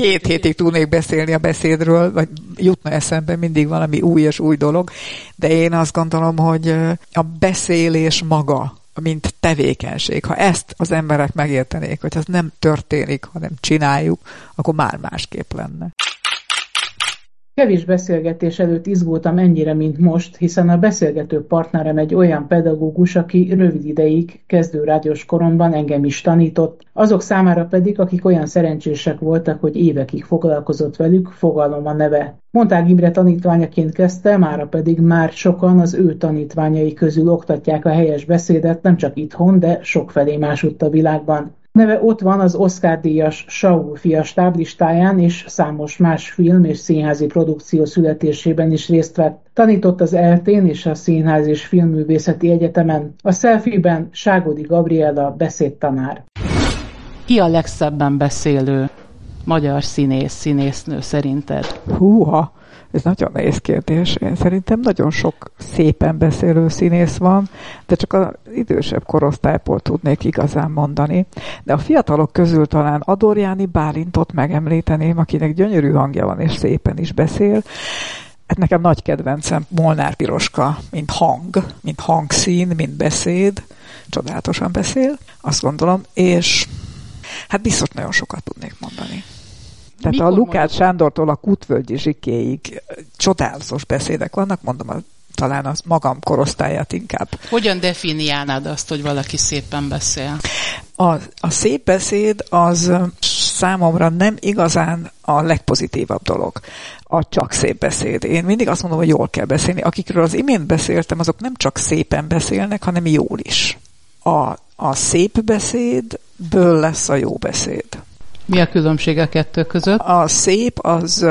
2 hétig tudnék beszélni a beszédről, vagy jutna eszembe mindig valami új és új dolog, de én azt gondolom, hogy a beszélés maga, mint tevékenység, ha ezt az emberek megértenék, hogy ez nem történik, hanem csináljuk, akkor már másképp lenne. Kevés beszélgetés előtt izgultam ennyire, mint most, hiszen a beszélgető partnerem egy olyan pedagógus, aki rövid ideig, kezdő rádiós koromban engem is tanított, azok számára pedig, akik olyan szerencsések voltak, hogy évekig foglalkozott velük, fogalom a neve. Montág Imre tanítványaként kezdte, mára pedig már sokan az ő tanítványai közül oktatják a helyes beszédet, nem csak itthon, de sokfelé másutt a világban. Neve ott van az Oscar-díjas Saul fia stáblistáján, és számos más film és színházi produkció születésében is részt vett. Tanított az ELTÉn és a Színház és Filmművészeti Egyetemen. A Selfie-ben Ságodi Gabriella beszédtanár. Ki a legszebben beszélő magyar színésznő szerinted? Húha! Ez nagyon nehéz kérdés. Én szerintem nagyon sok szépen beszélő színész van, de csak az idősebb korosztályból tudnék igazán mondani. De a fiatalok közül talán Adorjáni Bálintot megemlíteném, akinek gyönyörű hangja van és szépen is beszél. Hát nekem nagy kedvencem Molnár Piroska, mint hang, mint hangszín, mint beszéd. Csodálatosan beszél, azt gondolom, és hát biztos nagyon sokat tudnék mondani. Tehát a Lukács Sándortól a Kutvölgyi Zsikéig csodálatos beszédek vannak, mondom, talán az magam korosztályát inkább. Hogyan definiálnád azt, hogy valaki szépen beszél? A szép beszéd az számomra nem igazán a legpozitívabb dolog. A csak szép beszéd. Én mindig azt mondom, hogy jól kell beszélni. Akikről az imént beszéltem, azok nem csak szépen beszélnek, hanem jól is. A szép beszédből lesz a jó beszéd. Mi a különbség a kettő között? A szép az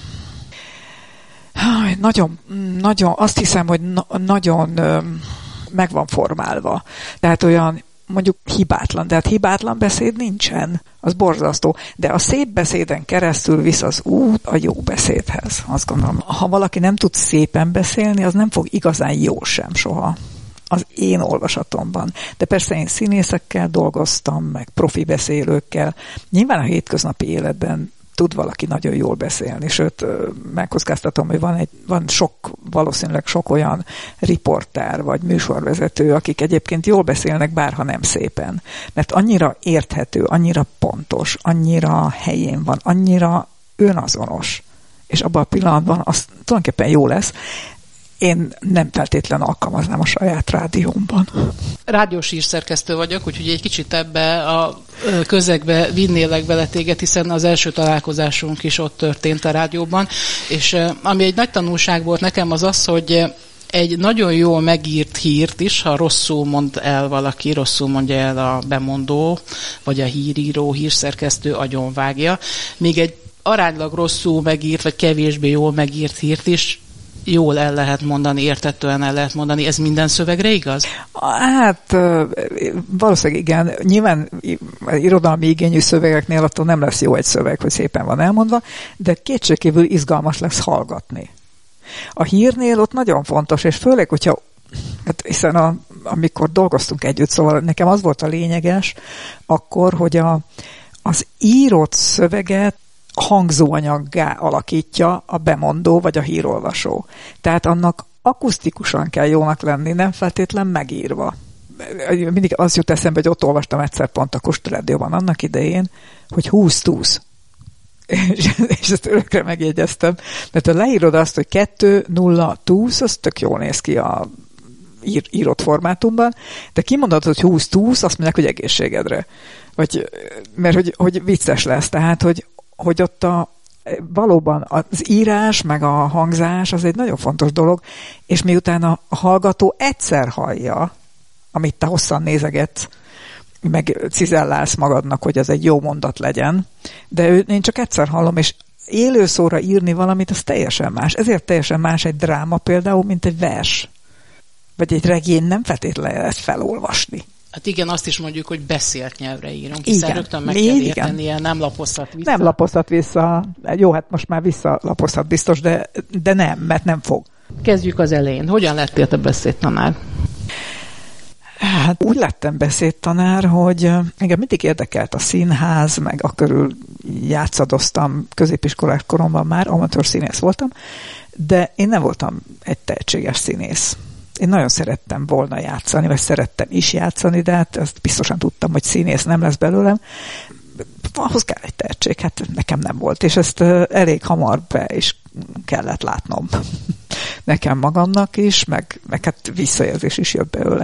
nagyon, azt hiszem, hogy nagyon meg van formálva. Tehát olyan mondjuk hibátlan, de hát hibátlan beszéd nincsen. Az borzasztó. De a szép beszéden keresztül visz az út a jó beszédhez. Azt gondolom, ha valaki nem tud szépen beszélni, az nem fog igazán jó sem soha. Az én olvasatomban. De persze én színészekkel dolgoztam, meg profi beszélőkkel. Nyilván a hétköznapi életben tud valaki nagyon jól beszélni, sőt, megkockáztatom, hogy van valószínűleg sok olyan riporter vagy műsorvezető, akik egyébként jól beszélnek, bárha nem szépen. Mert annyira érthető, annyira pontos, annyira helyén van, annyira önazonos. És abban a pillanatban az tulajdonképpen jó lesz. Én nem feltétlenül alkalmaznám a saját rádiómban. Rádiós hírszerkesztő vagyok, úgyhogy egy kicsit ebbe a közegbe vinnélek bele téged, hiszen az első találkozásunk is ott történt a rádióban, és ami egy nagy tanulság volt nekem az az, hogy egy nagyon jól megírt hírt is, ha rosszul mond el valaki, rosszul mondja el a bemondó, vagy a híríró, hírszerkesztő agyonvágja, még egy aránylag rosszul megírt, vagy kevésbé jól megírt hírt is jól el lehet mondani, érthetően el lehet mondani. Ez minden szövegre igaz? Hát valószínűleg igen. Nyilván irodalmi igényű szövegeknél attól nem lesz jó egy szöveg, hogy szépen van elmondva, de kétségkívül izgalmas lesz hallgatni. A hírnél ott nagyon fontos, és főleg, hogyha hát hiszen amikor dolgoztunk együtt, szóval nekem az volt a lényeges akkor, hogy az írott szöveget hangzóanyaggá alakítja a bemondó vagy a hírolvasó. Tehát annak akusztikusan kell jónak lenni, nem feltétlen megírva. Mindig az jut eszembe, hogy ott olvastam egyszer pont a Kossuth Rádióban annak idején, hogy 20-20. És ezt örökre megjegyeztem. Mert ha leírod azt, hogy 2-0-20, az tök jól néz ki a írott formátumban, de kimondod, hogy 20-20, azt mondják, hogy egészségedre. Mert hogy vicces lesz. Tehát, hogy ott valóban az írás, meg a hangzás az egy nagyon fontos dolog, és miután a hallgató egyszer hallja, amit te hosszan nézegetsz, meg cizellálsz magadnak, hogy az egy jó mondat legyen, de én csak egyszer hallom, és élő szóra írni valamit, az teljesen más. Ezért teljesen más egy dráma például, mint egy vers. Vagy egy regény nem feltétlenül lehet felolvasni. Hát igen, azt is mondjuk, hogy beszélt nyelvre írunk, hiszen igen, rögtön meg kell értenie, nem lapozhat vissza. Nem lapozhat vissza. Jó, hát most már visszalapozhat biztos, de nem, mert nem fog. Kezdjük az elején. Hogyan lettél te beszédtanár? Hát úgy lettem beszédtanár, hogy engem mindig érdekelt a színház, meg akörül játszadoztam középiskolás koromban már, amatőr színész voltam, de én nem voltam egy tehetséges színész. Én nagyon szerettem volna játszani, vagy szerettem is játszani, de hát ezt biztosan tudtam, hogy színész nem lesz belőlem. Ahhoz kell egy tehetség, hát nekem nem volt, és ezt elég hamar be is kellett látnom nekem magamnak is, meg hát visszajelzés is jött belőle.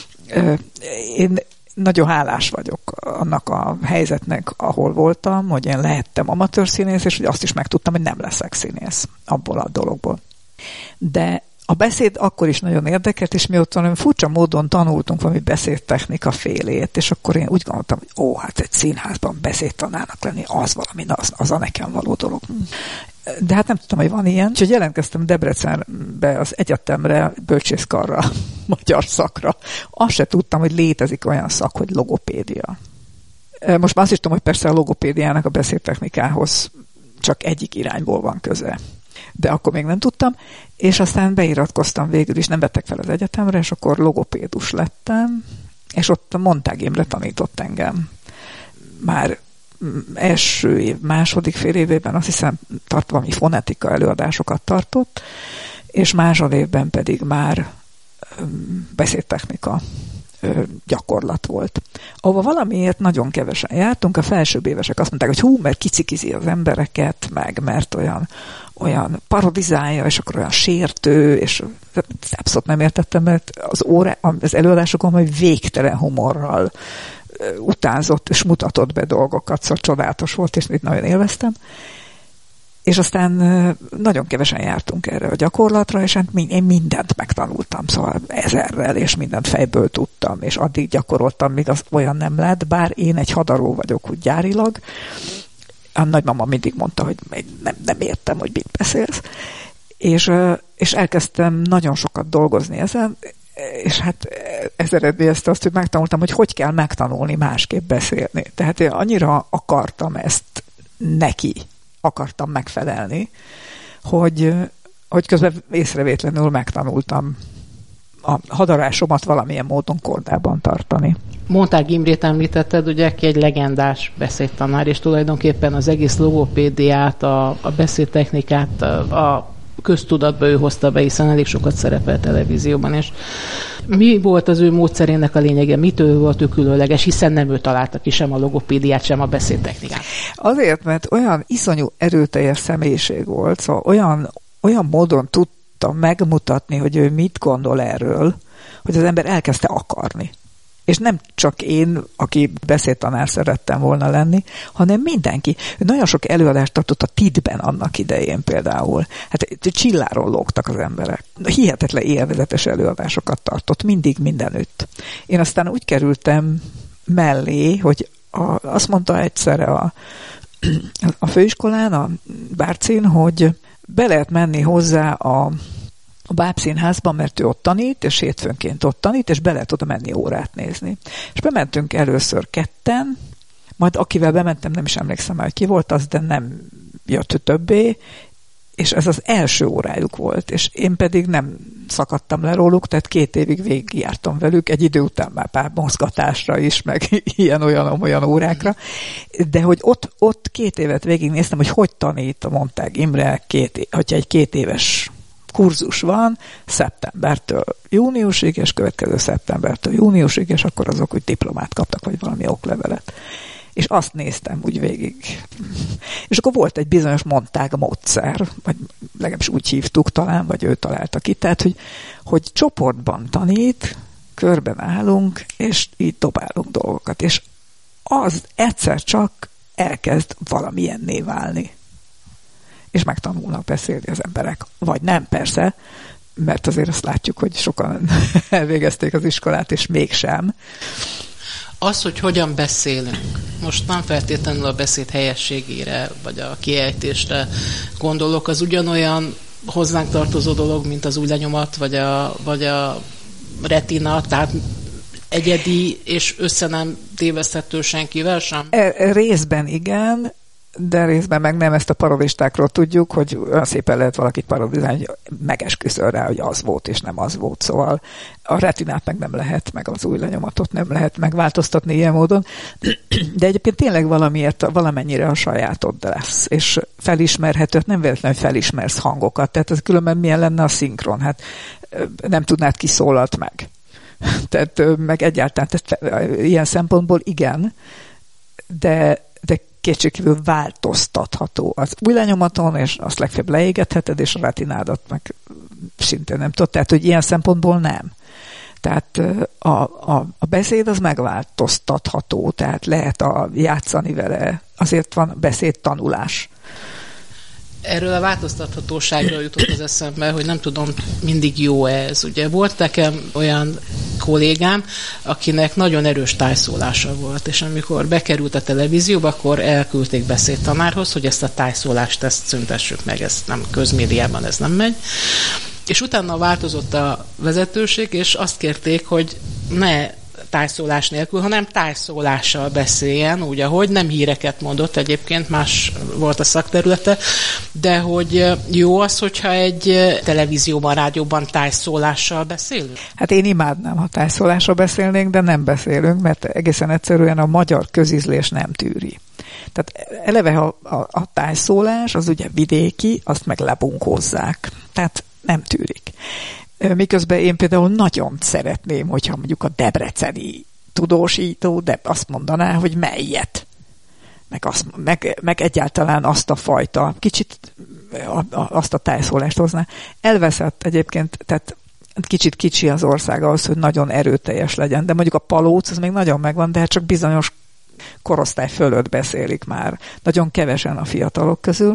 Én nagyon hálás vagyok annak a helyzetnek, ahol voltam, hogy én lehettem amatőr színész, és hogy azt is megtudtam, hogy nem leszek színész abból a dologból. De a beszéd akkor is nagyon érdekelt, és mi ott valami furcsa módon tanultunk valami beszédtechnika félét, és akkor én úgy gondoltam, hogy hát egy színházban beszédtanárnak lenni, az valami, az a nekem való dolog. De hát nem tudtam, hogy van ilyen. Úgyhogy jelentkeztem Debrecenbe az egyetemre, bölcsészkarra, magyar szakra. Azt se tudtam, hogy létezik olyan szak, hogy logopédia. Most már azt is tudom, hogy persze a logopédiának a beszédtechnikához csak egyik irányból van köze. De akkor még nem tudtam, és aztán beiratkoztam végül is, nem vettek fel az egyetemre, és akkor logopédus lettem, és ott a Montág Imre tanított engem. Már első év, második fél évében azt hiszem valami fonetika előadásokat tartott, és másodévben pedig már beszédtechnika gyakorlat volt. Ahova valamiért nagyon kevesen jártunk, a felsőbb évesek azt mondták, hogy mert kicikizi az embereket, mert olyan parodizálja, és akkor olyan sértő, és abszolút nem értettem, mert az előadásokon majd végtelen humorral utánzott, és mutatott be dolgokat, szóval csodálatos volt, és itt nagyon élveztem. És aztán nagyon kevesen jártunk erre a gyakorlatra, és hát én mindent megtanultam, szóval 1000-rel, és mindent fejből tudtam, és addig gyakoroltam, míg az olyan nem lett, bár én egy hadaró vagyok úgy gyárilag. A nagymama mindig mondta, hogy nem értem, hogy mit beszélsz. És elkezdtem nagyon sokat dolgozni ezen, és hát ez eredményezte azt, hogy megtanultam, hogy kell megtanulni másképp beszélni. Tehát én annyira akartam ezt akartam megfelelni, hogy közben észrevétlenül megtanultam a hadarásomat valamilyen módon kordában tartani. Montág Imrét említetted, ugye, aki egy legendás beszédtanár, és tulajdonképpen az egész logopédiát, a beszédtechnikát a köztudatba ő hozta be, hiszen elég sokat szerepel televízióban, és mi volt az ő módszerének a lényege? Mitől volt ő különleges, hiszen nem ő találta ki sem a logopédiát, sem a beszédtechnikát? Azért, mert olyan iszonyú erőteljes személyiség volt, szóval olyan módon tudta megmutatni, hogy ő mit gondol erről, hogy az ember elkezdte akarni. És nem csak én, aki beszédtanár szerettem volna lenni, hanem mindenki. Ő nagyon sok előadást tartott a TIT-ben annak idején például. Hát csilláról lógtak az emberek. Hihetetlen élvezetes előadásokat tartott, mindig mindenütt. Én aztán úgy kerültem mellé, hogy azt mondta egyszerre a főiskolán, a Bárcin, hogy be lehet menni hozzá a Bábszínházban, mert ő ott tanít, és hétfőnként ott tanít, és be lehet oda menni órát nézni. És bementünk először ketten, majd akivel bementem, nem is emlékszem már, hogy ki volt az, de nem jött többé, és ez az első órájuk volt, és én pedig nem szakadtam le róluk, tehát 2 évig végigjártam velük, egy idő után már pár mozgatásra is, meg ilyen-olyan órákra, de hogy ott 2 évet végignéztem, hogy tanít a Montág Imre, hogyha egy 2 éves kurzus van szeptembertől júniusig, és következő szeptembertől júniusig, és akkor azok úgy diplomát kaptak, vagy valami oklevelet. És azt néztem úgy végig. És akkor volt egy bizonyos Montág módszer, vagy legalábbis úgy hívtuk talán, vagy ő találta ki, tehát, hogy csoportban tanít, körben állunk, és így dobálunk dolgokat. És az egyszer csak elkezd valamilyenné válni. És megtanulnak beszélni az emberek. Vagy nem, persze, mert azért azt látjuk, hogy sokan elvégezték az iskolát, és mégsem. Az, hogy hogyan beszélünk, most nem feltétlenül a beszéd helyességére, vagy a kiejtésre gondolok, az ugyanolyan hozzánk tartozó dolog, mint az ujjlenyomat, vagy a retina, tehát egyedi és össze nem téveszthető senkivel sem? Részben igen, de részben meg nem, ezt a parodistákról tudjuk, hogy olyan szépen lehet valakit parodizálni, hogy megesküszöl rá, hogy az volt, és nem az volt. Szóval a retinát meg nem lehet, meg az új lenyomatot nem lehet megváltoztatni ilyen módon. De egyébként tényleg valamennyire a sajátod lesz, és felismerhető, nem véletlenül felismersz hangokat. Tehát ez különben milyen lenne a szinkron? Hát nem tudnád, ki szólalt meg. Tehát meg egyáltalán ilyen szempontból igen, de kétségkívül változtatható az új lenyomaton, és azt legfeljebb leégetheted, és a retinádat meg szintén nem tudod. Tehát, hogy ilyen szempontból nem. Tehát a beszéd az megváltoztatható, tehát lehet játszani vele. Azért van beszédtanulás. Erről a változtathatóságról jutott az eszembe, hogy nem tudom, mindig jó ez. Ugye volt nekem olyan kollégám, akinek nagyon erős tájszólása volt, és amikor bekerült a televízióba, akkor elküldték beszédtanárhoz, hogy ezt a tájszólást szüntessük meg, ez nem közmédiában, ez nem megy. És utána változott a vezetőség, és azt kérték, hogy ne tájszólás nélkül, hanem tájszólással beszéljen, úgy, ahogy nem híreket mondott, egyébként más volt a szakterülete, de hogy jó az, hogyha egy televízióban, rádióban tájszólással beszélünk? Hát én imádnám, ha tájszólással beszélnénk, de nem beszélünk, mert egészen egyszerűen a magyar közízlés nem tűri. Tehát eleve a tájszólás, az ugye vidéki, azt meg lebunkózzák. Tehát nem tűrik. Miközben én például nagyon szeretném, hogyha mondjuk a debreceni tudósító, de azt mondaná, hogy melyet. Meg egyáltalán azt a fajta, kicsit azt a tájszólást hozná. Elveszett egyébként, tehát kicsit kicsi az ország ahhoz, hogy nagyon erőteljes legyen, de mondjuk a palóc, az még nagyon megvan, de hát csak bizonyos korosztály fölött beszélik már. Nagyon kevesen a fiatalok közül.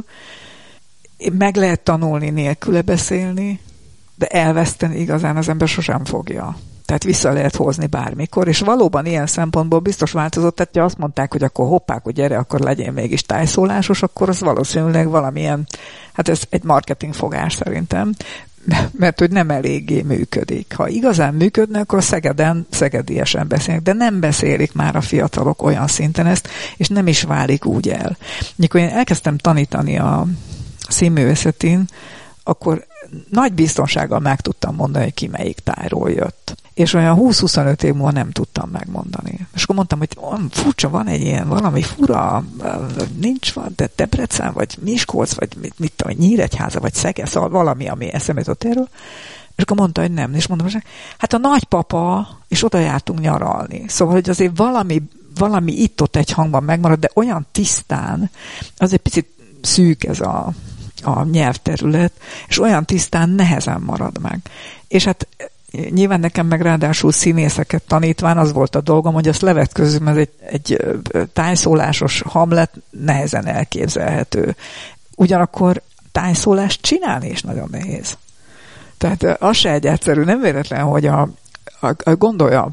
Meg lehet tanulni nélküle beszélni, de elveszteni igazán az ember sosem fogja. Tehát vissza lehet hozni bármikor, és valóban ilyen szempontból biztos változott, tehát ha azt mondták, hogy akkor hoppák, hogy gyere, akkor legyen mégis tájszólásos, akkor az valószínűleg valamilyen, hát ez egy marketing fogás szerintem, mert hogy nem eléggé működik. Ha igazán működne, akkor szegediesen beszélnek, de nem beszélik már a fiatalok olyan szinten ezt, és nem is válik úgy el. Mikor én elkezdtem tanítani a színművészetén, akkor nagy biztonsággal meg tudtam mondani, hogy ki melyik tájról jött. És olyan 20-25 év múlva nem tudtam megmondani. És akkor mondtam, hogy furcsa, van egy ilyen valami fura, nincs van, de Debrecen, vagy Miskolc, vagy mit tudom, Nyíregyháza, vagy Szeged, szóval valami, ami eszembe jutott erről. És akkor mondta, hogy nem. És mondom, hogy hát a nagypapa, és oda jártunk nyaralni. Szóval, hogy azért valami itt-ott egy hangban megmarad, de olyan tisztán, az egy picit szűk ez a nyelvterület, és olyan tisztán nehezen marad meg. És hát nyilván nekem meg ráadásul színészeket tanítván az volt a dolgom, hogy azt levetkőzzük, ez egy tájszólásos Hamlet nehezen elképzelhető. Ugyanakkor tájszólást csinálni is nagyon nehéz. Tehát az se egy egyszerű, nem véletlen, hogy gondolja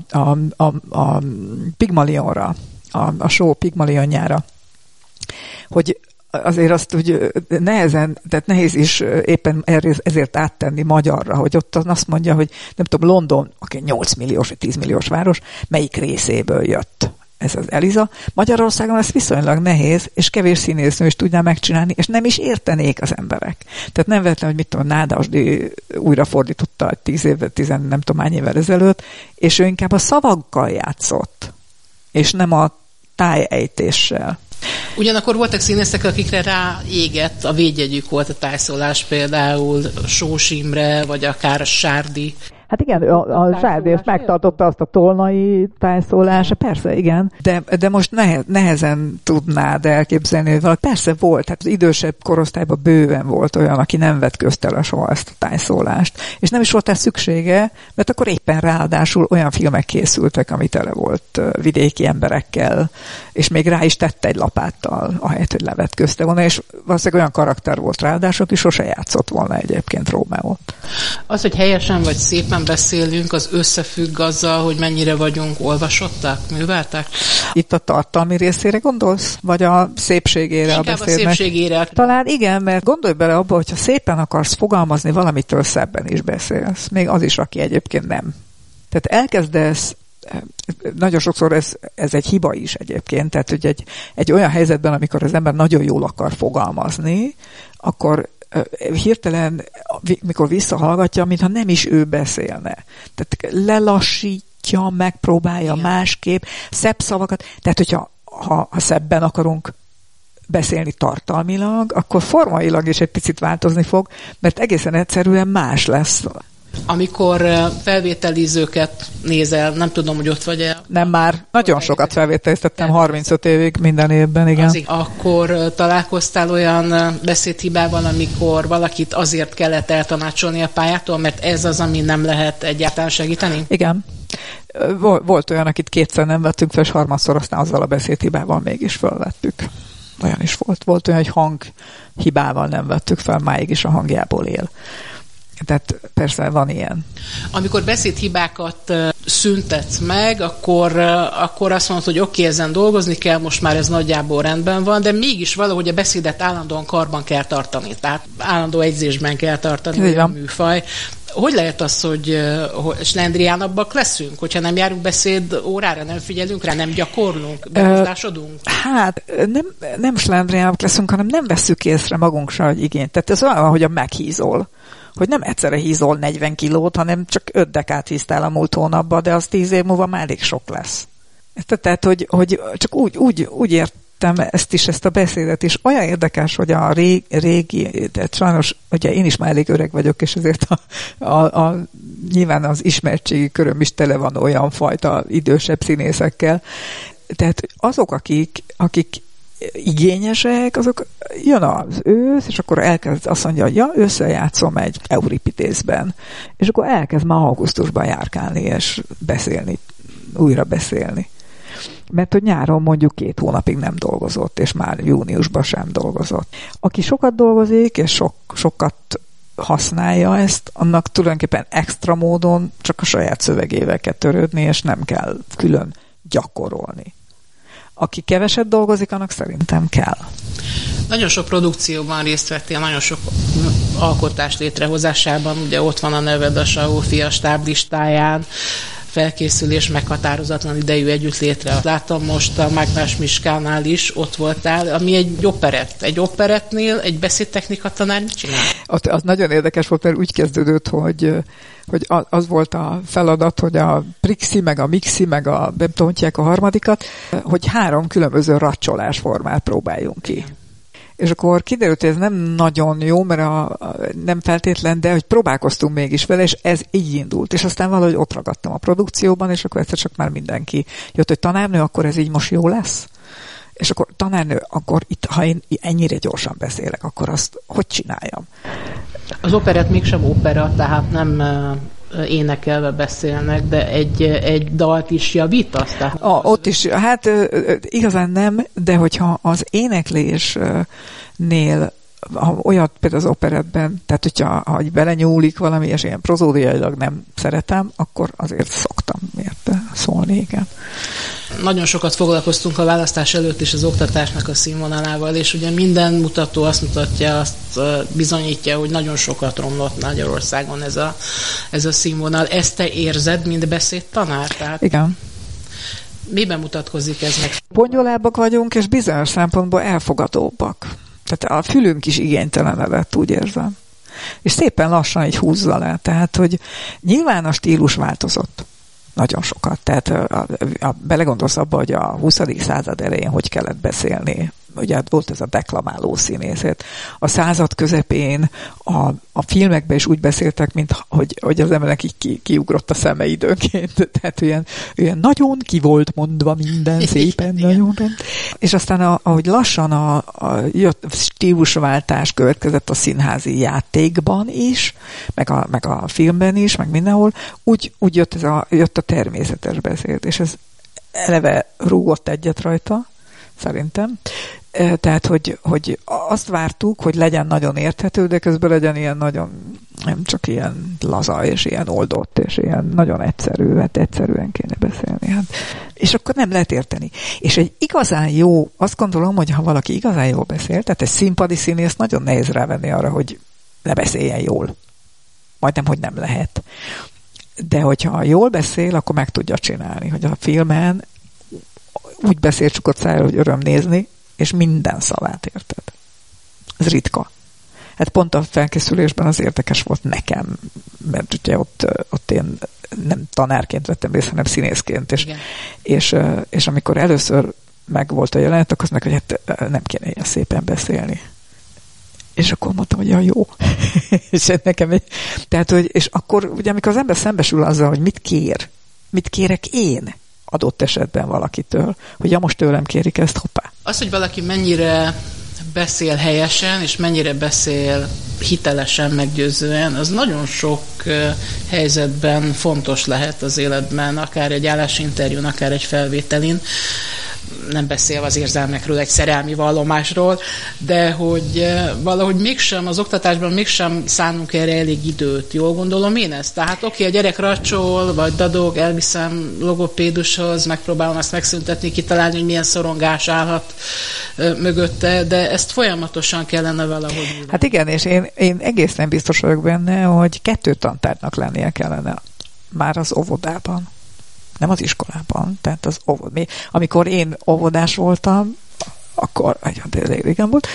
a Pigmalionra, a show Pigmalionjára, hogy azért azt úgy nehezen, tehát nehéz is éppen ezért áttenni magyarra, hogy ott azt mondja, hogy nem tudom, London, aki 8 milliós vagy 10 milliós város, melyik részéből jött ez az Eliza. Magyarországon ez viszonylag nehéz, és kevés színésznő is tudná megcsinálni, és nem is értenék az emberek. Tehát nem vettem, hogy mit tudom, Nádasdy újrafordította 10 évvel, nem tudom hány évvel ezelőtt, és ő inkább a szavakkal játszott, és nem a tájejtéssel. Ugyanakkor voltak színészek, akikre ráégett, a védjegyük volt a tájszólás, például Sós Imre, vagy akár a Sárdi. Hát igen, a Sárdi és megtartotta azt a tolnai tájszólása, persze, igen. De most nehezen tudnád elképzelni, hogy valaki persze volt, hát az idősebb korosztályban bőven volt olyan, aki nem vetközte soha ezt a tájszólást. És nem is volt ez szüksége, mert akkor éppen ráadásul olyan filmek készültek, ami tele volt vidéki emberekkel, és még rá is tette egy lapáttal, ahelyett, hogy levetközte volna, és valószínűleg olyan karakter volt ráadásul, aki sose játszott volna egyébként Rómeót. Az, hogy helyesen vagy szépen beszélünk, az összefügg azzal, hogy mennyire vagyunk olvasottak, műveltek? Itt a tartalmi részére gondolsz? Vagy a szépségére inkább a beszédnek? Inkább a szépségére. Talán igen, mert gondolj bele abba, hogyha szépen akarsz fogalmazni, valamitől szebben is beszélsz. Még az is, aki egyébként nem. Tehát elkezdesz nagyon sokszor ez egy hiba is egyébként, tehát hogy egy olyan helyzetben, amikor az ember nagyon jól akar fogalmazni, akkor hirtelen, mikor visszahallgatja, mintha nem is ő beszélne. Tehát lelassítja, megpróbálja másképp, szebb szavakat, tehát hogyha ha szebben akarunk beszélni tartalmilag, akkor formailag is egy picit változni fog, mert egészen egyszerűen más lesz. Amikor felvételizőket nézel, nem tudom, hogy ott vagy-e. Nem, már nagyon sokat felvételiztettem, 35 évig minden évben, igen. Akkor találkoztál olyan beszédhibával, amikor valakit azért kellett eltanácsolni a pályától, mert ez az, ami nem lehet egyáltalán segíteni? Igen. Volt olyan, akit kétszer nem vettünk fel, és harmadszor aztán azzal a beszédhibával mégis felvettük. Olyan is volt. Volt olyan, hogy hanghibával nem vettük fel, máig is a hangjából él. Tehát persze van ilyen. Amikor beszédhibákat szüntetsz meg, akkor azt mondod, hogy oké, ezen dolgozni kell, most már ez nagyjából rendben van, de mégis valahogy a beszédet állandóan karban kell tartani. Tehát állandó egyzésben kell tartani a műfaj. Hogy lehet az, hogy slendriánabbak leszünk, hogyha nem járunk beszéd órára, nem figyelünk rá, nem gyakorlunk, bemozdásodunk? Hát nem slendriánabbak leszünk, hanem nem vesszük észre magunk se, hogy igényt. Tehát ez olyan, hogy meghízol. Hogy nem egyszerre hízol 40 kilót, hanem csak 5 dekát híztál a múlt hónapban, de az 10 év múlva már elég sok lesz. Tehát, hogy csak úgy értem ezt a beszédet is. Olyan érdekes, hogy a régi, tehát sajnos, ugye én is már elég öreg vagyok, és ezért nyilván az ismertségi köröm is tele van olyan fajta idősebb színészekkel. Tehát azok, akik igényesek, azok jön az ősz, és akkor elkezd azt mondja, hogy összejátszom egy Euripidészben. És akkor elkezd már augusztusban járkálni, és beszélni, újra beszélni. Mert hogy nyáron mondjuk 2 hónapig nem dolgozott, és már júniusban sem dolgozott. Aki sokat dolgozik, és sokat használja ezt, annak tulajdonképpen extra módon csak a saját szövegével kell törődni, és nem kell külön gyakorolni. Aki keveset dolgozik, annak szerintem kell. Nagyon sok produkcióban részt vettél, nagyon sok alkotás létrehozásában, ugye ott van a neved a Sahófia stáblistáján, felkészülés, meghatározatlan idejű együttlétre. Láttam most a Mágnás Miskánál is, ott voltál, ami egy operett. Egy operettnél egy beszédtechnika tanár mit csinál? Az nagyon érdekes volt, mert úgy kezdődött, hogy az volt a feladat, hogy a Prixi, meg a Mixi, meg a nem tudom, a harmadikat, hogy 3 különböző racsolásformát próbáljunk ki. És akkor kiderült, hogy ez nem nagyon jó, mert nem feltétlen, de hogy próbálkoztunk mégis vele, és ez így indult. És aztán valahogy ott ragadtam a produkcióban, és akkor egyszer csak már mindenki jött, hogy tanárnő, akkor ez így most jó lesz? És akkor tanárnő, akkor itt, ha én ennyire gyorsan beszélek, akkor azt hogy csináljam? Az operett mégsem opera, tehát nem énekelve beszélnek, de egy dalt is javítasz? Ott is, hát igazán nem, de hogyha az éneklésnél olyat például az operettben, tehát hogyha belenyúlik valami, és ilyen prozódiailag nem szeretem, akkor azért szoktam érte szólni, igen. Nagyon sokat foglalkoztunk a választás előtt is az oktatásnak a színvonalával, és ugye minden mutató azt mutatja, azt bizonyítja, hogy nagyon sokat romlott Magyarországon ez a színvonal. Ezt te érzed, mint beszédtanár? Tehát igen. Miben mutatkozik ez meg? Pongyolábbak vagyunk, és bizonyos szempontból elfogadóbbak. Tehát a fülünk is igénytelenedett, úgy érzem. És szépen lassan így húzza le. Tehát, hogy nyilván a stílus változott. Nagyon sokat. Tehát belegondolsz abba, hogy a 20. század elején hogy kellett beszélni. Ugye volt ez a deklamáló színészet. A század közepén a filmekben is úgy beszéltek, mint hogy az embernek így kiugrott a szeme időnként. Tehát olyan nagyon ki volt mondva minden szépen, nagyon. És aztán ahogy lassan jött stílusváltás következett a színházi játékban is, meg a filmben is, meg mindenhol, úgy jött a természetes beszéd. És ez eleve rúgott egyet rajta, szerintem. Tehát, hogy azt vártuk, hogy legyen nagyon érthető, de közben legyen ilyen nagyon, nem csak ilyen laza, és ilyen oldott, és ilyen nagyon egyszerű, hát egyszerűen kéne beszélni. Hát. És akkor nem lehet érteni. És egy igazán jó, azt gondolom, hogy ha valaki igazán jól beszél, tehát egy színpadi színész nagyon nehéz rávenni arra, hogy ne beszéljen jól. Majdnem, hogy nem lehet. De hogyha jól beszél, akkor meg tudja csinálni, hogy a filmen úgy beszél csukott szájra, hogy öröm nézni, és minden szavát érted. Ez ritka. Hát pont a felkészülésben az érdekes volt nekem, mert ugye ott én nem tanárként vettem részt, hanem színészként, és amikor először megvolt a jelenet, akkor azt meg, hogy hát nem kéne ilyen szépen beszélni. És akkor mondtam, hogy jó. És nekem tehát, hogy, és akkor ugye amikor az ember szembesül azzal, hogy mit kérek én adott esetben valakitől, hogy most tőlem kérik ezt, hoppá. Az, hogy valaki mennyire beszél helyesen, és mennyire beszél hitelesen, meggyőzően, az nagyon sok helyzetben fontos lehet az életben, akár egy állásinterjún, akár egy felvételin, nem beszélve az érzelmekről, egy szerelmi vallomásról, de hogy valahogy mégsem, az oktatásban mégsem szánunk erre elég időt. Jól gondolom én ezt? Tehát oké, a gyerek racsol, vagy dadog, elviszem logopédushoz, megpróbálom ezt megszüntetni, kitalálni, hogy milyen szorongás állhat mögötte, de ezt folyamatosan kellene valahogy. Hát igen, és én egészen biztos vagyok benne, hogy 2 tantárgynak lennie kellene már az óvodában. Nem az iskolában, tehát az amikor én óvodás voltam, akkor, régen volt,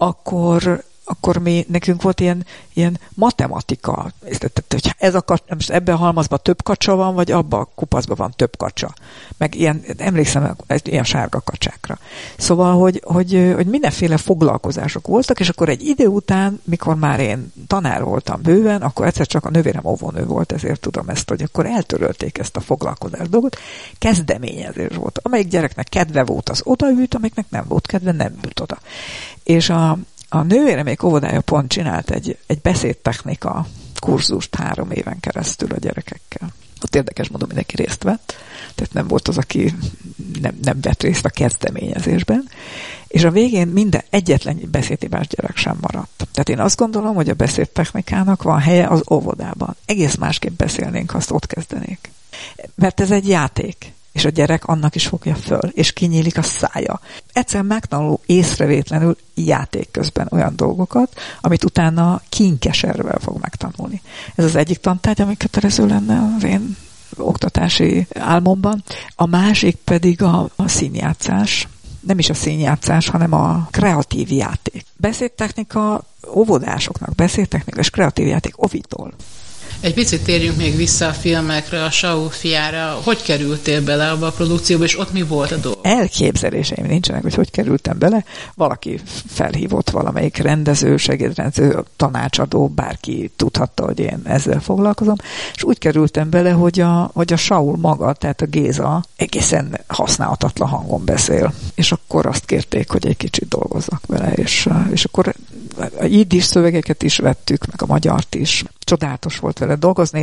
akkor nekünk volt ilyen matematika. Tehát, hogy ez most ebben a halmazban több kacsa van, vagy abban a kupacban van több kacsa. Meg ilyen, emlékszem, ilyen sárga kacsákra. Szóval, hogy mindenféle foglalkozások voltak, és akkor egy idő után, mikor már én tanár voltam bőven, akkor egyszer csak a nővérem óvónő volt, ezért tudom ezt, hogy akkor eltörölték ezt a foglalkozás dolgot. Kezdeményezés volt. Amelyik gyereknek kedve volt, az odaült, amelyiknek nem volt kedve, nem ült oda. És a nővéremék óvodája pont csinált egy beszédtechnika kurzust 3 éven keresztül a gyerekekkel. Ott érdekes módon mindenki részt vett, tehát nem volt az, aki nem vett részt a kezdeményezésben, és a végén egyetlen beszédhibás gyerek sem maradt. Tehát én azt gondolom, hogy a beszédtechnikának van helye az óvodában. Egész másképp beszélnénk, ha azt ott kezdenék. Mert ez egy játék. És a gyerek annak is fogja föl, és kinyílik a szája. Egyszerűen megtanul észrevétlenül játék közben olyan dolgokat, amit utána kinkeservel fog megtanulni. Ez az egyik tantárgy, ami kötelező lenne az én oktatási álmomban. A másik pedig a színjátszás. Nem is a színjátszás, hanem a kreatív játék. Beszédtechnika óvodásoknak, beszédtechnika és kreatív játék óvitól. Egy picit térjünk még vissza a filmekre, a Saul fiára. Hogy kerültél bele abba a produkcióba, és ott mi volt a dolog? Elképzeléseim nincsenek, hogy kerültem bele. Valaki felhívott, valamelyik rendező, segédrendező, tanácsadó, bárki tudhatta, hogy én ezzel foglalkozom, és úgy kerültem bele, hogy a Saul maga, tehát a Géza egészen használhatatlan hangon beszél. És akkor azt kérték, hogy egy kicsit dolgozzak vele, és akkor a jiddis szövegeket is vettük, meg a magyart is. Csodálatos volt vele dolgozni.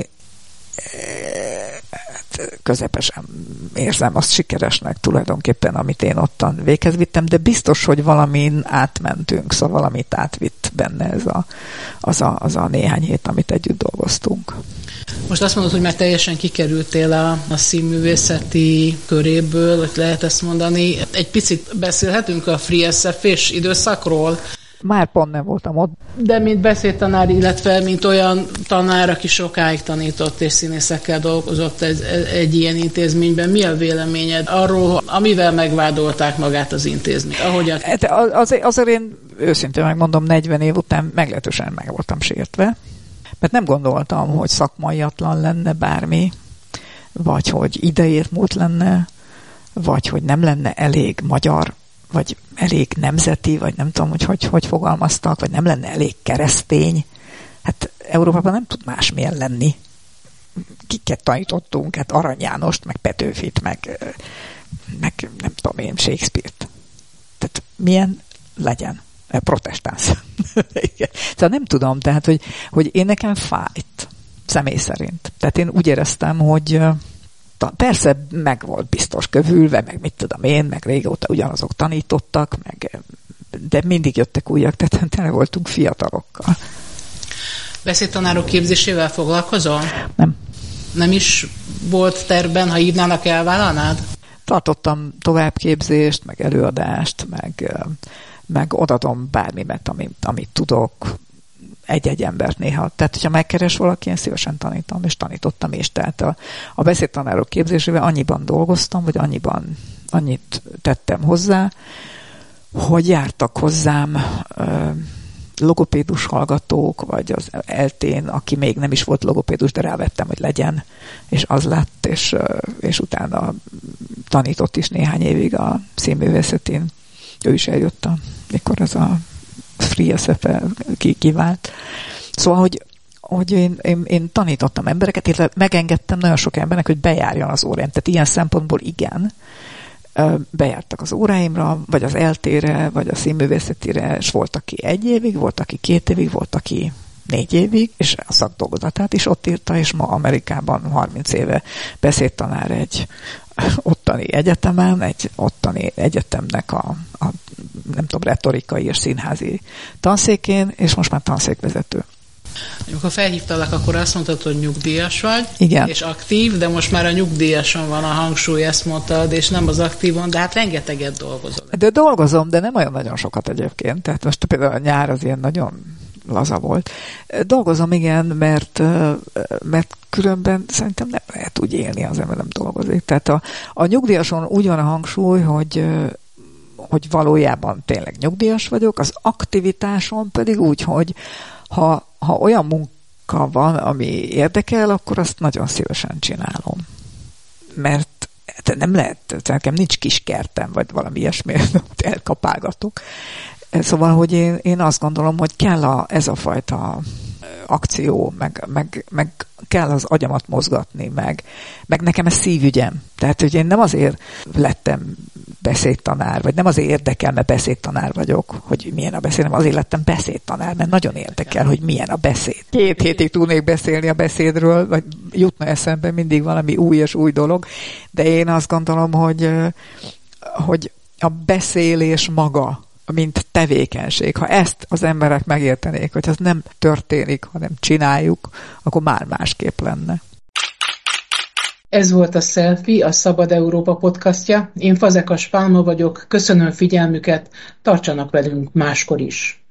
Közepesen érzem azt sikeresnek tulajdonképpen, amit én ottan véghez vittem, de biztos, hogy valamin átmentünk, szóval valamit átvitt benne ez az a néhány hét, amit együtt dolgoztunk. Most azt mondod, hogy már teljesen kikerültél a színművészeti köréből, hogy lehet ezt mondani. Egy picit beszélhetünk a Free SF-és időszakról? Már pont nem voltam ott. De mint beszédtanár, illetve mint olyan tanár, aki sokáig tanított és színészekkel dolgozott egy ilyen intézményben, mi a véleményed arról, amivel megvádolták magát az intézményt? Azért én őszintén megmondom, 40 év után meglehetősen meg voltam sértve, mert nem gondoltam, hogy szakmaiatlan lenne bármi, vagy hogy idejét múlt lenne, vagy hogy nem lenne elég magyar, vagy elég nemzeti, vagy nem tudom, hogy fogalmaztak, vagy nem lenne elég keresztény. Hát Európában nem tud másmilyen lenni. Kiket tanítottunk? Hát Arany Jánost, meg Petőfit, meg nem tudom én, Shakespeare-t. Tehát milyen legyen? Protestáns. Szóval nem tudom, tehát, hogy én nekem fájt, személy szerint. Tehát én úgy éreztem, hogy persze meg volt biztos kövülve, meg mit tudom én, meg régóta ugyanazok tanítottak, de mindig jöttek újak, tehát tele voltunk fiatalokkal. Beszédtanárok képzésével foglalkozol? Nem. Nem is volt tervben, ha írnának, elvállalnád? Tartottam továbbképzést, meg előadást, meg odadom bármimet, amit tudok. egy-egy embert néha. Tehát, hogyha megkeres valaki, én szívesen tanítom, és tanítottam is. Tehát a beszédtanárok képzésével annyiban dolgoztam, vagy annyit tettem hozzá, hogy jártak hozzám logopédus hallgatók, vagy az eltén, aki még nem is volt logopédus, de rávettem, hogy legyen, és az lett, és utána tanított is néhány évig a színművészetén. Ő is eljött, mikor ez a Free SF kivált. Szóval, hogy én tanítottam embereket, illetve megengedtem nagyon sok embernek, hogy bejárjon az órán. Tehát ilyen szempontból igen, bejártak az óráimra, vagy az eltére, vagy a színművészetire, és volt, aki 1 évig, volt, aki 2 évig, volt, aki 4 évig, és a szakdolgozatát is ott írta, és ma Amerikában 30 éve beszédtanár egy ottani egyetemen, egy ottani egyetemnek a nem tudom, retorikai és színházi tanszékén, és most már tanszékvezető. Amikor felhívtalak, akkor azt mondtad, hogy nyugdíjas vagy, igen, és aktív, de most már a nyugdíjason van a hangsúly, ezt mondtad, és nem az aktívon, de hát rengeteget dolgozol. De dolgozom, de nem olyan nagyon sokat egyébként. Tehát most például a nyár az ilyen nagyon laza volt. Dolgozom, igen, mert különben szerintem nem lehet úgy élni, az ember nem dolgozik. Tehát a nyugdíjason úgy van a hangsúly, hogy valójában tényleg nyugdíjas vagyok, az aktivitáson pedig úgy, hogy ha olyan munka van, ami érdekel, akkor azt nagyon szívesen csinálom. Mert nem lehet, nekem nincs kis kertem, vagy valami ilyesmi, elkapálgatok. Szóval, hogy én azt gondolom, hogy kell ez a fajta akció, meg kell az agyamat mozgatni, meg nekem ez szívügyem. Tehát, hogy én nem azért lettem beszédtanár, vagy nem azért érdekel, mert beszédtanár vagyok, hogy milyen a beszéd, hanem azért lettem beszédtanár, mert nagyon érdekel, hogy milyen a beszéd. 2 hétig tudnék beszélni a beszédről, vagy jutna eszembe mindig valami új és új dolog, de én azt gondolom, hogy a beszélés maga, mint tevékenység. Ha ezt az emberek megértenék, hogy ez nem történik, hanem csináljuk, akkor már másképp lenne. Ez volt a Selfie, a Szabad Európa podcastja. Én Fazekas Pálma vagyok, köszönöm figyelmüket, tartsanak velünk máskor is.